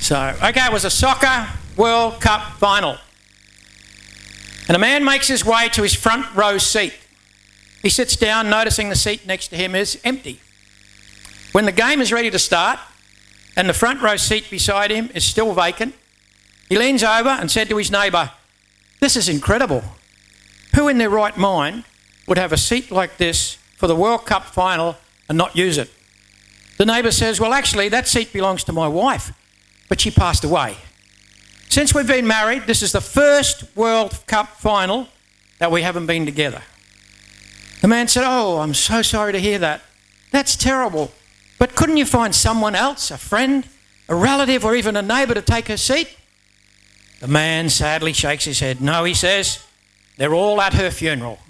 It was a soccer World Cup final. And a man makes his way to his front row seat. He sits down, noticing the seat next to him is empty. When the game is ready to start and the front row seat beside him is still vacant, he leans over and said to his neighbour, "This is incredible. Who in their right mind would have a seat like this for the World Cup final and not use it?" The neighbour says, "Well, actually, that seat belongs to my wife, but she passed away. Since we've been married, this is the first World Cup final that we haven't been together." The man said, "Oh, I'm so sorry to hear that. That's terrible. But couldn't you find someone else, a friend, a relative, or even a neighbour to take her seat?" The man sadly shakes his head. "No," he says, "they're all at her funeral."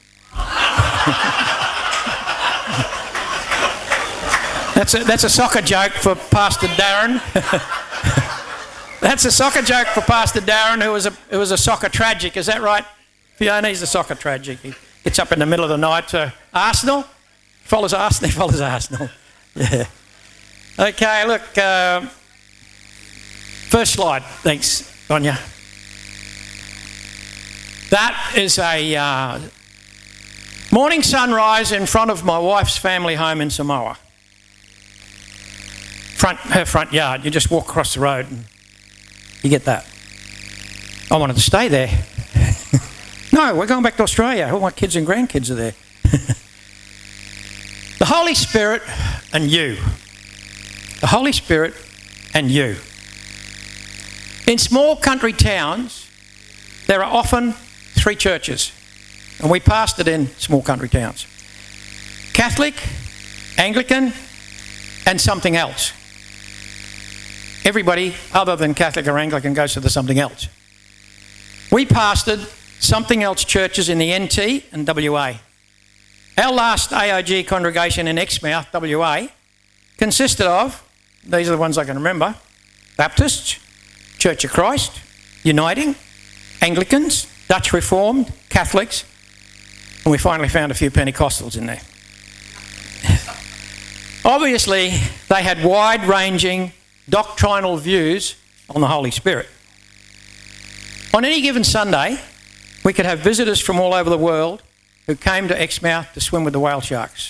That's a soccer joke for Pastor Darren. That's a soccer joke for Pastor Darren, who was a soccer tragic. Is that right, Fiona? He's a soccer tragic. He gets up in the middle of the night to Arsenal. Follows Arsenal. Yeah. Okay, look. First slide. Thanks, Sonia. That is a morning sunrise in front of my wife's family home in Samoa. Her front yard. You just walk across the road and you get that. I wanted to stay there. No, we're going back to Australia. All my kids and grandkids are there. The Holy Spirit and you. The Holy Spirit and you. In small country towns, there are often 3 churches, and we pastored in small country towns. Catholic, Anglican, and something else. Everybody other than Catholic or Anglican goes to the something else. We pastored something else churches in the NT and WA. Our last AOG congregation in Exmouth, WA, consisted of, these are the ones I can remember, Baptists, Church of Christ, Uniting, Anglicans, Dutch Reformed, Catholics, and we finally found a few Pentecostals in there. Obviously, they had wide-ranging doctrinal views on the Holy Spirit. On any given Sunday, we could have visitors from all over the world who came to Exmouth to swim with the whale sharks.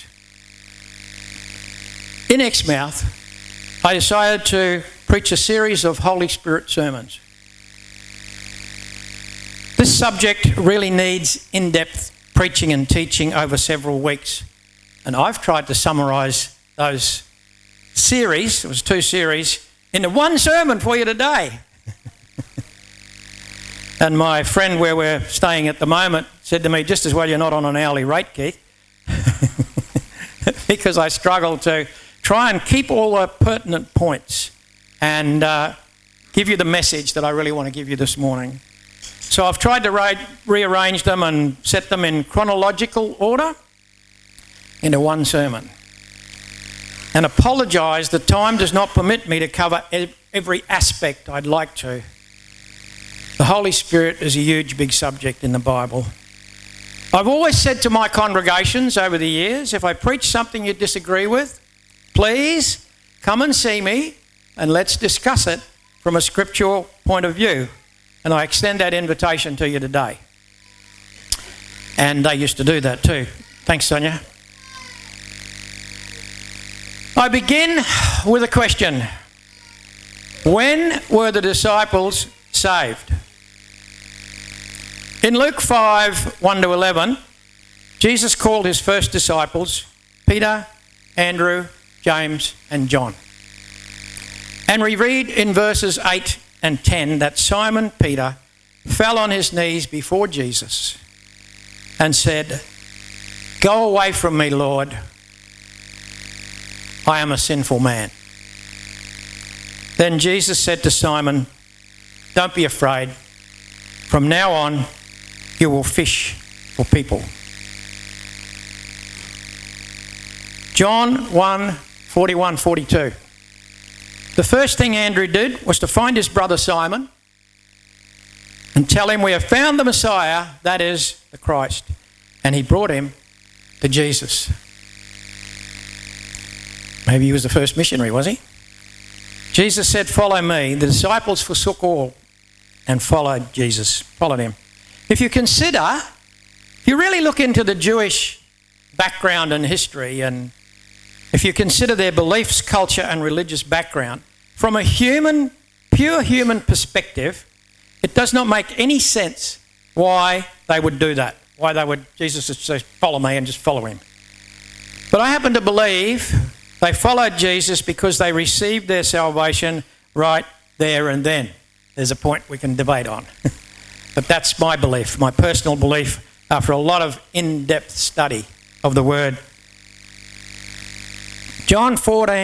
In Exmouth, I decided to preach a series of Holy Spirit sermons. This subject really needs in-depth preaching and teaching over several weeks, and I've tried to summarise those series, it was 2 series, into 1 sermon for you today. And my friend where we're staying at the moment said to me, "Just as well you're not on an hourly rate, Keith," because I struggle to try and keep all the pertinent points and give you the message that I really want to give you this morning. So I've tried to rearrange them and set them in chronological order into 1 sermon. And apologise that time does not permit me to cover every aspect I'd like to. The Holy Spirit is a huge, big subject in the Bible. I've always said to my congregations over the years, if I preach something you disagree with, please come and see me and let's discuss it from a scriptural point of view. And I extend that invitation to you today. And they used to do that too. Thanks, Sonia. I begin with a question. When were the disciples saved? In Luke 5, 1-11, Jesus called his first disciples Peter, Andrew, James and John. And we read in verses 8 and 10 that Simon Peter fell on his knees before Jesus and said, "Go away from me, Lord. I am a sinful man." Then Jesus said to Simon, "Don't be afraid. From now on, you will fish for people." John 1, 41, 42. The first thing Andrew did was to find his brother Simon and tell him, "We have found the Messiah, that is, the Christ." And he brought him to Jesus. Maybe he was the first missionary, was he? Jesus said, "Follow me." The disciples forsook all and followed Jesus, followed him. If you really look into the Jewish background and history, and if you consider their beliefs, culture and religious background, from a pure human perspective, it does not make any sense why they would do that, Jesus would say, "Follow me," and just follow him. But I happen to believe they followed Jesus because they received their salvation right there and then. There's a point we can debate on. But that's my belief, my personal belief, after a lot of in-depth study of the Word. John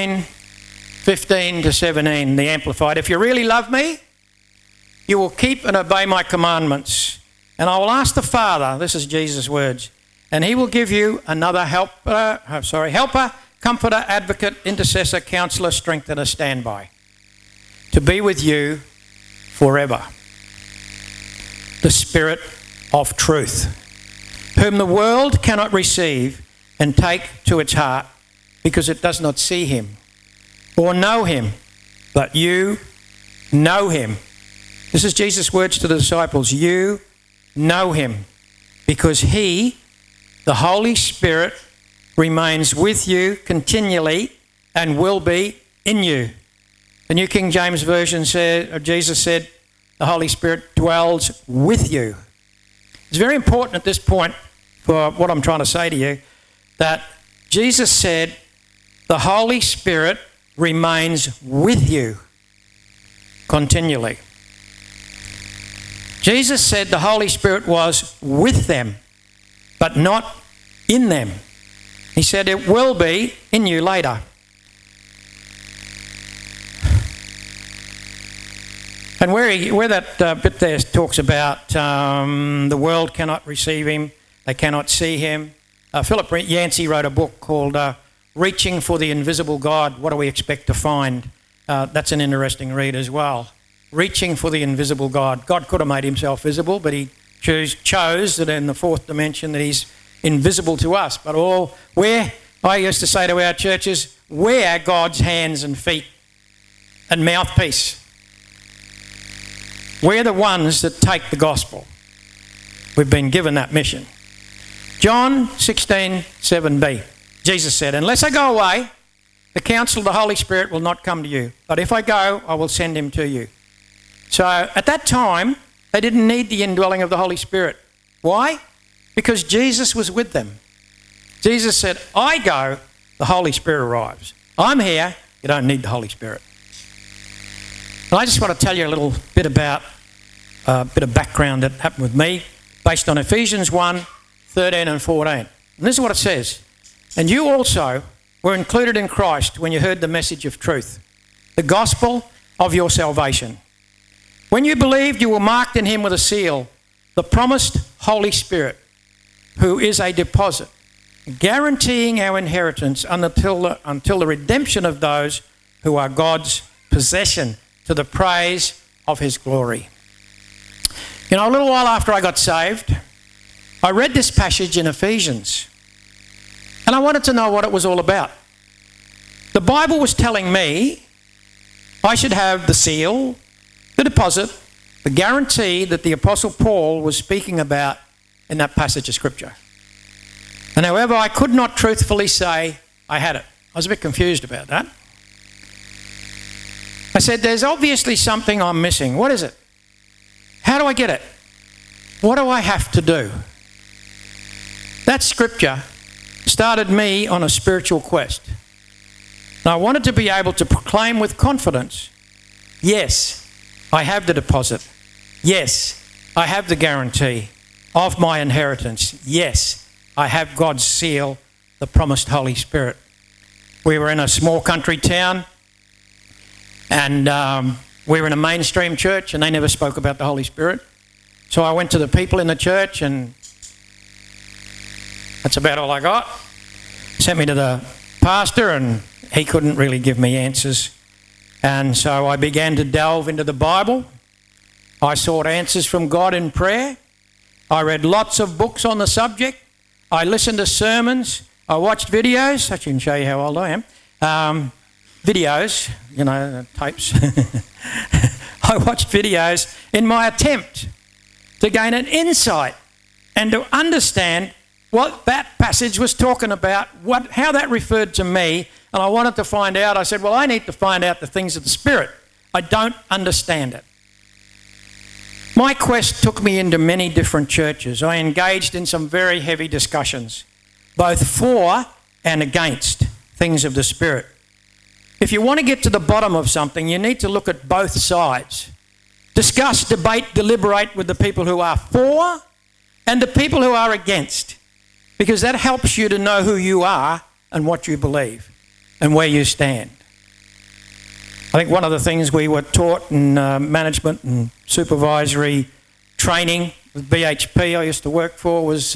14:15-17, the Amplified. "If you really love me, you will keep and obey my commandments. And I will ask the Father," this is Jesus' words, "and he will give you another helper, comforter, advocate, intercessor, counsellor, strengthener, standby, to be with you forever. The Spirit of truth, whom the world cannot receive and take to its heart, because it does not see him or know him, but you know him." This is Jesus' words to the disciples. You know him, because he, the Holy Spirit, remains with you continually and will be in you. The New King James Version said, Jesus said, the Holy Spirit dwells with you. It's very important at this point for what I'm trying to say to you, that Jesus said the Holy Spirit remains with you continually. Jesus said the Holy Spirit was with them, but not in them. He said it will be in you later. And where that bit there talks about the world cannot receive him, they cannot see him. Philip Yancey wrote a book called Reaching for the Invisible God, What Do We Expect to Find? That's an interesting read as well. Reaching for the invisible God. God could have made himself visible, but he chose that in the fourth dimension that he's invisible to us. But I used to say to our churches, we're God's hands and feet and mouthpiece. We're the ones that take the gospel. We've been given that mission. John 16:7b. Jesus said, "Unless I go away, the counsel of the Holy Spirit will not come to you. But if I go, I will send him to you." So at that time, they didn't need the indwelling of the Holy Spirit. Why? Because Jesus was with them. Jesus said, "I go, the Holy Spirit arrives. I'm here, you don't need the Holy Spirit." And I just want to tell you a little bit about a bit of background that happened with me based on Ephesians 1:13 and 14. And this is what it says. "And you also were included in Christ when you heard the message of truth, the gospel of your salvation. When you believed, you were marked in him with a seal, the promised Holy Spirit, who is a deposit, guaranteeing our inheritance until the redemption of those who are God's possession, to the praise of his glory." You know, a little while after I got saved, I read this passage in Ephesians, and I wanted to know what it was all about. The Bible was telling me I should have the seal, the deposit, the guarantee that the Apostle Paul was speaking about in that passage of Scripture. And however, I could not truthfully say I had it. I was a bit confused about that. I said, there's obviously something I'm missing. What is it? How do I get it? What do I have to do? That Scripture started me on a spiritual quest. And I wanted to be able to proclaim with confidence, yes, I have the deposit. Yes, I have the guarantee of my inheritance. Yes, I have God's seal, the promised Holy Spirit. We were in a small country town, and we were in a mainstream church, and they never spoke about the Holy Spirit. So I went to the people in the church, and that's about all I got. Sent me to the pastor, and he couldn't really give me answers. And so I began to delve into the Bible. I sought answers from God in prayer. I read lots of books on the subject. I listened to sermons. I watched videos. I can show you how old I am. videos, tapes. I watched videos in my attempt to gain an insight and to understand what that passage was talking about, how that referred to me, and I wanted to find out. I said, well, I need to find out the things of the Spirit. I don't understand it. My quest took me into many different churches. I engaged in some very heavy discussions, both for and against things of the Spirit. If you want to get to the bottom of something, you need to look at both sides. Discuss, debate, deliberate with the people who are for and the people who are against, because that helps you to know who you are and what you believe and where you stand. I think one of the things we were taught in management and supervisory training with BHP I used to work for was,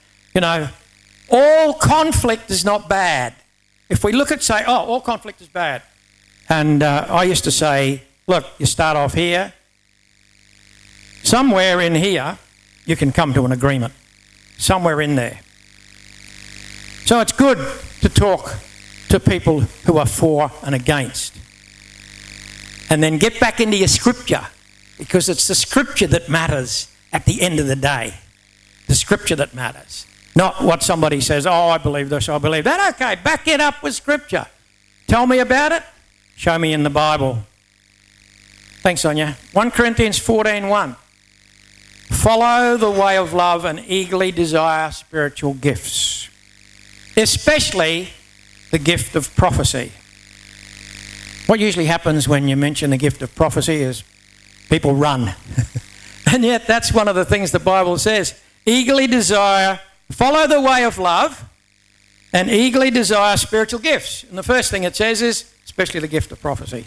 all conflict is not bad. If we look at, say, all conflict is bad. And I used to say, look, you start off here. Somewhere in here, you can come to an agreement. Somewhere in there. So it's good to talk to people who are for and against. And then get back into your scripture, because it's the scripture that matters at the end of the day. The scripture that matters. Not what somebody says, I believe this, I believe that. Okay, back it up with scripture. Tell me about it. Show me in the Bible. Thanks, Sonia. 1 Corinthians 14:1. Follow the way of love and eagerly desire spiritual gifts, especially the gift of prophecy. What usually happens when you mention the gift of prophecy is people run. And yet that's one of the things the Bible says. Eagerly desire, follow the way of love and eagerly desire spiritual gifts. And the first thing it says is, especially the gift of prophecy.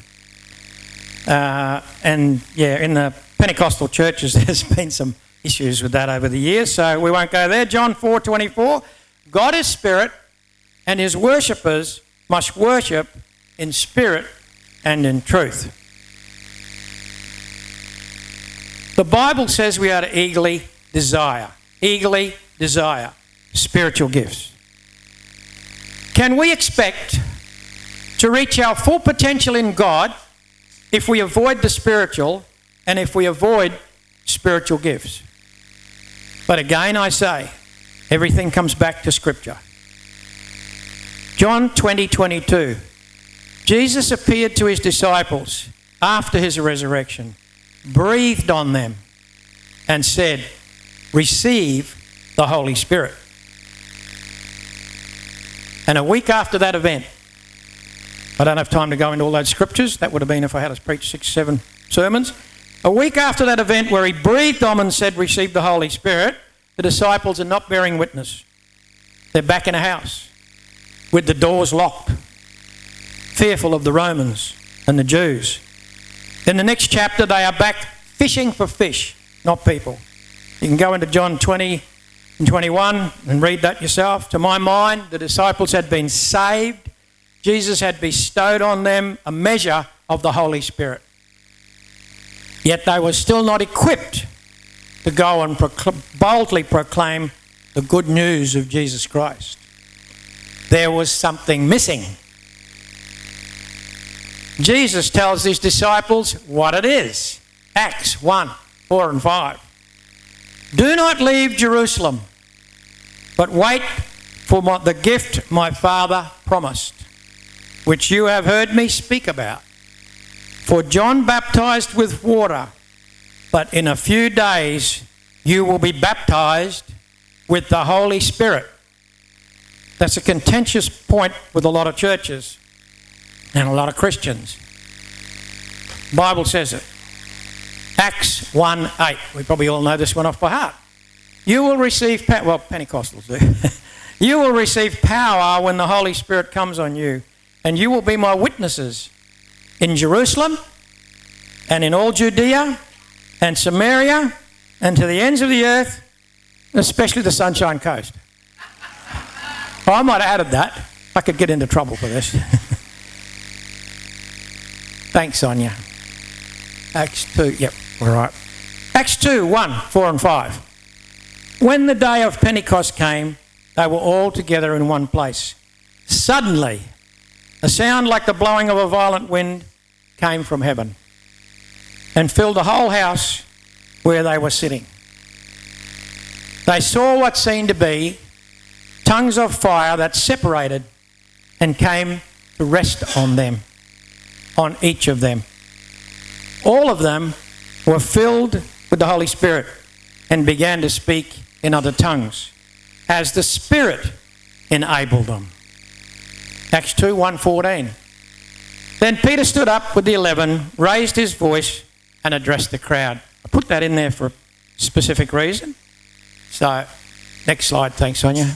In the Pentecostal churches, there's been some issues with that over the years, so we won't go there. John 4:24, God is spirit, and his worshippers must worship in spirit and in truth. The Bible says we are to eagerly desire spiritual gifts. Can we expect to reach our full potential in God if we avoid the spiritual and if we avoid spiritual gifts? But again, I say, everything comes back to Scripture. John 20:22. Jesus appeared to his disciples after his resurrection, breathed on them, and said, receive the Holy Spirit. And a week after that event, I don't have time to go into all those scriptures. That would have been if I had to preach 6-7 sermons. A week after that event where he breathed on them and said, receive the Holy Spirit, the disciples are not bearing witness. They're back in a house with the doors locked, fearful of the Romans and the Jews. In the next chapter, they are back fishing for fish, not people. You can go into John 20 and 21 and read that yourself. To my mind, the disciples had been saved. Jesus had bestowed on them a measure of the Holy Spirit. Yet they were still not equipped to go and boldly proclaim the good news of Jesus Christ. There was something missing. Jesus tells his disciples what it is. Acts 1:4-5. Do not leave Jerusalem, but wait for the gift my Father promised, which you have heard me speak about. For John baptized with water, but in a few days you will be baptized with the Holy Spirit. That's a contentious point with a lot of churches and a lot of Christians. The Bible says it. Acts 1:8. We probably all know this one off by heart. You will receive power. Well, Pentecostals do. You will receive power when the Holy Spirit comes on you, and you will be my witnesses in Jerusalem and in all Judea and Samaria and to the ends of the earth, especially the Sunshine Coast. Well, I might have added that. I could get into trouble for this. Thanks, Sonia. Acts 2, yep, all right. Acts 2:1-4-5. When the day of Pentecost came, they were all together in one place. Suddenly, A sound like the blowing of a violent wind came from heaven and filled the whole house where they were sitting. They saw what seemed to be tongues of fire that separated and came to rest on them, on each of them. All of them were filled with the Holy Spirit and began to speak in other tongues as the Spirit enabled them. Acts 2, 1:14. Then Peter stood up with the 11, raised his voice and addressed the crowd. I put that in there for a specific reason. So, next slide, thanks, Sonia.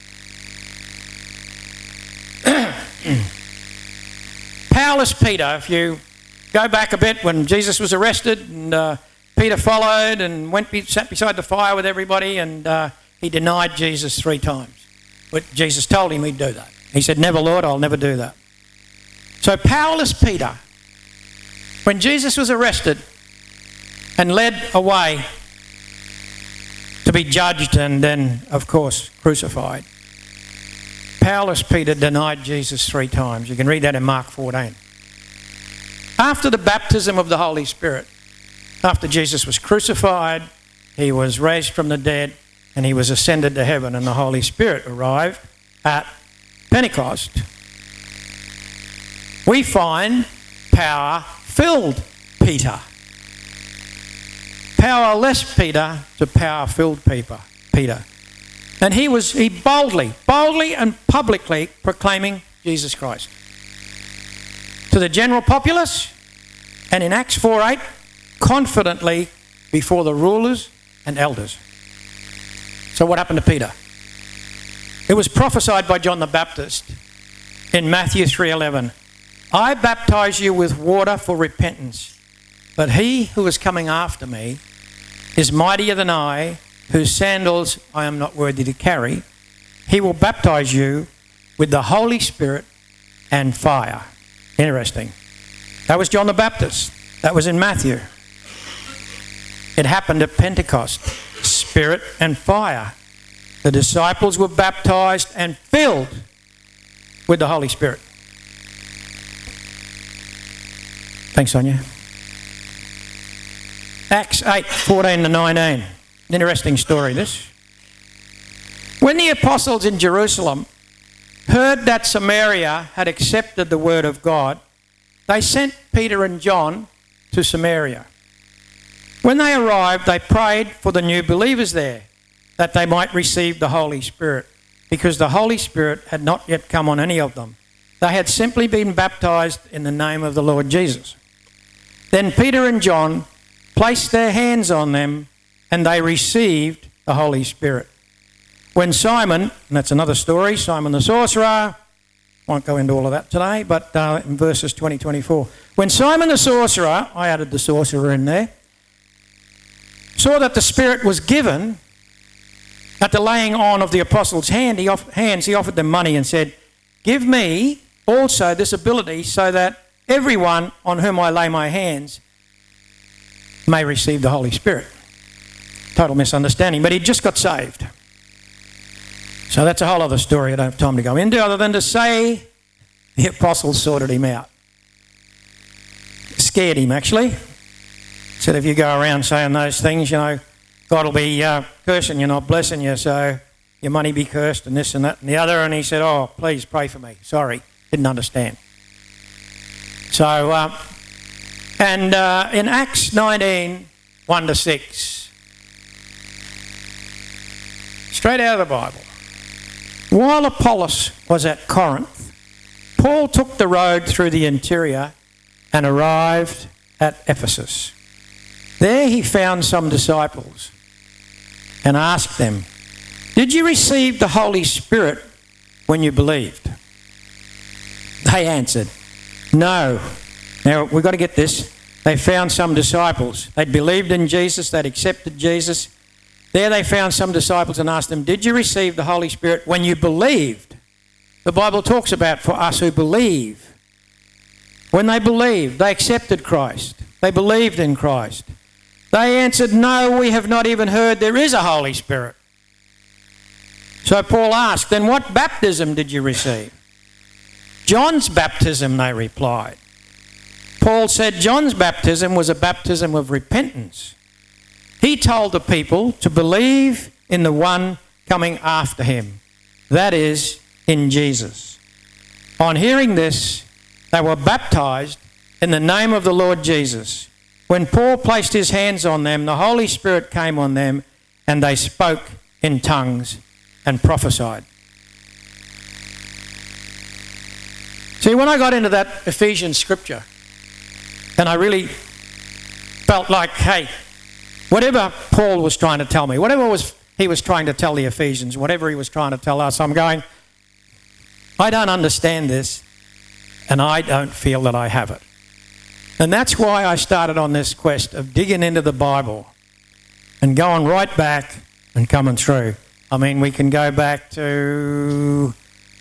Powerless Peter, if you go back a bit when Jesus was arrested and Peter followed and sat beside the fire with everybody and he denied Jesus 3 times. But Jesus told him he'd do that. He said, "Never, Lord, I'll never do that." So powerless Peter, when Jesus was arrested and led away to be judged and then, of course, crucified, powerless Peter denied Jesus 3 times. You can read that in Mark 14. After the baptism of the Holy Spirit, after Jesus was crucified, he was raised from the dead, and he was ascended to heaven, and the Holy Spirit arrived at Pentecost. We find power-filled Peter. Powerless Peter to power-filled Peter. And he boldly and publicly proclaiming Jesus Christ to the general populace, and in Acts 4:8, confidently before the rulers and elders. So what happened to Peter? It was prophesied by John the Baptist in Matthew 3:11. "I baptize you with water for repentance, but he who is coming after me is mightier than I, whose sandals I am not worthy to carry. He will baptize you with the Holy Spirit and fire." Interesting. That was John the Baptist. That was in Matthew. It happened at Pentecost. Spirit and fire. The disciples were baptized and filled with the Holy Spirit. Thanks, Sonia. Acts 8:14-19. Interesting story, this. When the apostles in Jerusalem heard that Samaria had accepted the word of God, they sent Peter and John to Samaria. When they arrived, they prayed for the new believers there, that they might receive the Holy Spirit, because the Holy Spirit had not yet come on any of them. They had simply been baptized in the name of the Lord Jesus. Then Peter and John placed their hands on them, and they received the Holy Spirit. When Simon, and that's another story, Simon the sorcerer, won't go into all of that today, but in verses 20-24. When Simon the sorcerer, I added the sorcerer in there, saw that the Spirit was given at the laying on of the apostles' hands, he offered them money and said, "Give me also this ability so that everyone on whom I lay my hands may receive the Holy Spirit." Total misunderstanding, but he just got saved. So that's a whole other story I don't have time to go into, other than to say the apostles sorted him out. Scared him, actually. Said if you go around saying those things, God will be cursing you, not blessing you, so your money be cursed and this and that and the other. And he said, "Oh, please pray for me." Sorry, didn't understand. So, in Acts 19, 1-6, straight out of the Bible. While Apollos was at Corinth, Paul took the road through the interior and arrived at Ephesus. There he found some disciples and asked them, "Did you receive the Holy Spirit when you believed?" They answered, "No." Now, we've got to get this. They found some disciples. They'd believed in Jesus. They'd accepted Jesus. There they found some disciples and asked them, "Did you receive the Holy Spirit when you believed?" The Bible talks about for us who believe. When they believed, they accepted Christ. They believed in Christ. They answered, "No, we have not even heard there is a Holy Spirit." So Paul asked, "Then what baptism did you receive?" John's baptism, they replied. Paul said John's baptism was a baptism of repentance. He told the people to believe in the one coming after him, that is, in Jesus. On hearing this, they were baptized in the name of the Lord Jesus. When Paul placed his hands on them, the Holy Spirit came on them, and they spoke in tongues and prophesied. See, when I got into that Ephesians scripture, and I really felt like, hey, whatever Paul was trying to tell me, whatever he was trying to tell the Ephesians, whatever he was trying to tell us, I'm going, I don't understand this, and I don't feel that I have it. And that's why I started on this quest of digging into the Bible and going right back and coming through. I mean, we can go back to,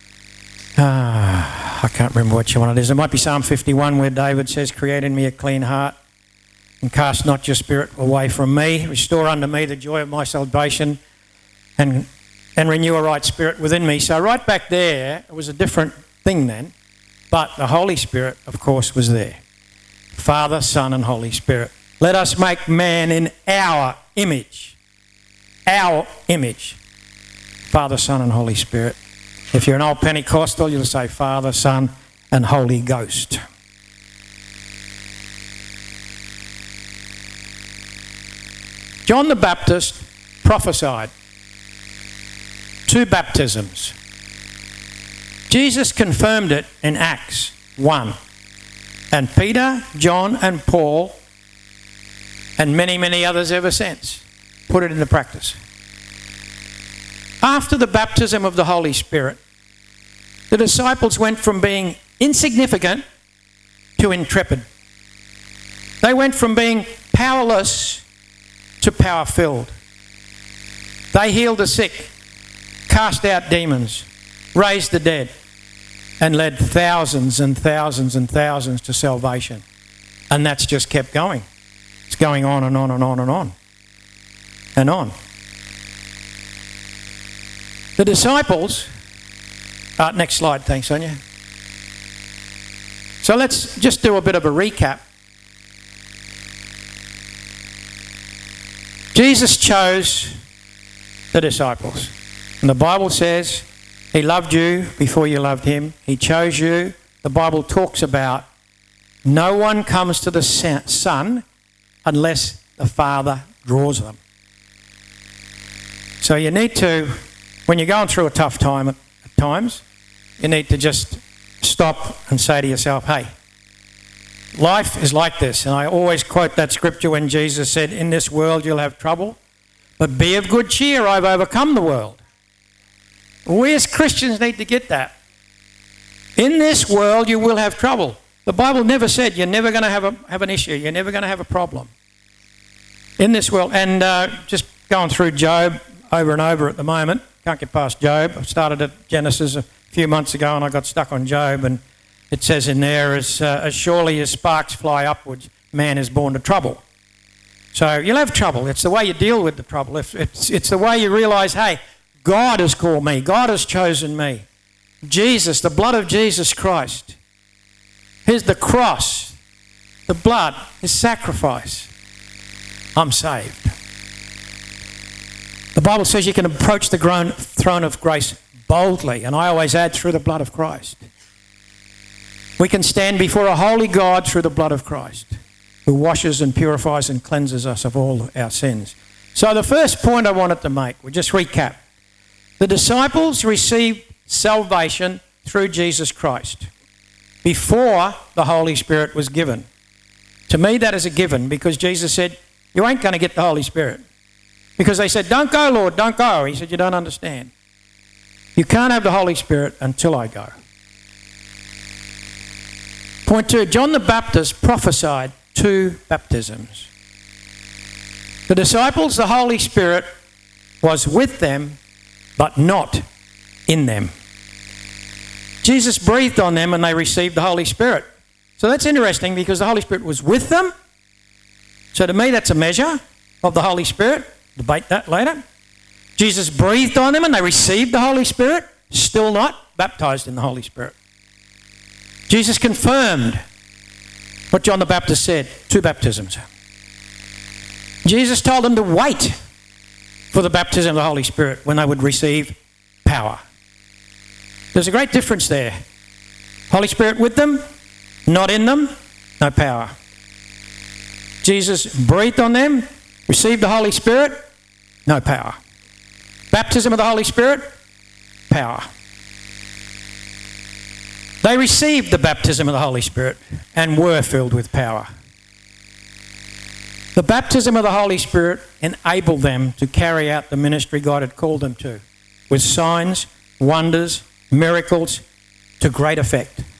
I can't remember which one it is. It might be Psalm 51 where David says, create in me a clean heart and cast not your spirit away from me. Restore unto me the joy of my salvation and renew a right spirit within me. So right back there, it was a different thing then, but the Holy Spirit, of course, was there. Father, Son, and Holy Spirit. Let us make man in our image. Our image. Father, Son, and Holy Spirit. If you're an old Pentecostal, you'll say Father, Son, and Holy Ghost. John the Baptist prophesied 2 baptisms. Jesus confirmed it in Acts 1. And Peter, John, and Paul, and many, many others ever since, put it into practice. After the baptism of the Holy Spirit, the disciples went from being insignificant to intrepid. They went from being powerless to power-filled. They healed the sick, cast out demons, raised the dead, and led thousands and thousands and thousands to salvation. And that's just kept going. It's going on and on and on and on and on. The disciples, next slide, thanks, Sonia. So let's just do a bit of a recap. Jesus chose the disciples. And the Bible says he loved you before you loved him. He chose you. The Bible talks about no one comes to the Son unless the Father draws them. So you need to, when you're going through a tough time at times, you need to just stop and say to yourself, hey, life is like this. And I always quote that scripture when Jesus said, in this world you'll have trouble, but be of good cheer, I've overcome the world. We as Christians need to get that. In this world you will have trouble. The Bible never said you're never going to have an issue. You're never going to have a problem. In this world, and just going through Job over and over at the moment. Can't get past Job. I started at Genesis a few months ago and I got stuck on Job, and it says in there, as surely as sparks fly upwards, man is born to trouble. So you'll have trouble. It's the way you deal with the trouble. It's the way you realise, hey, God has called me. God has chosen me. Jesus, the blood of Jesus Christ. Here's the cross, the blood, his sacrifice. I'm saved. The Bible says you can approach the throne of grace boldly, and I always add through the blood of Christ. We can stand before a holy God through the blood of Christ, who washes and purifies and cleanses us of all our sins. So the first point I wanted to make, we'll just recap. The disciples received salvation through Jesus Christ before the Holy Spirit was given. To me, that is a given, because Jesus said, you ain't going to get the Holy Spirit. Because they said, don't go, Lord, don't go. He said, you don't understand. You can't have the Holy Spirit until I go. Point 2, John the Baptist prophesied 2 baptisms. The disciples, the Holy Spirit was with them, but not in them. Jesus breathed on them and they received the Holy Spirit. So that's interesting, because the Holy Spirit was with them. So to me, that's a measure of the Holy Spirit. Debate that later. Jesus breathed on them and they received the Holy Spirit. Still not baptized in the Holy Spirit. Jesus confirmed what John the Baptist said, 2 baptisms. Jesus told them to wait for the baptism of the Holy Spirit when they would receive power. There's a great difference there. Holy Spirit with them, not in them, no power. Jesus breathed on them, received the Holy Spirit, no power. Baptism of the Holy Spirit, power. They received the baptism of the Holy Spirit and were filled with power. The baptism of the Holy Spirit enabled them to carry out the ministry God had called them to, with signs, wonders, miracles, to great effect.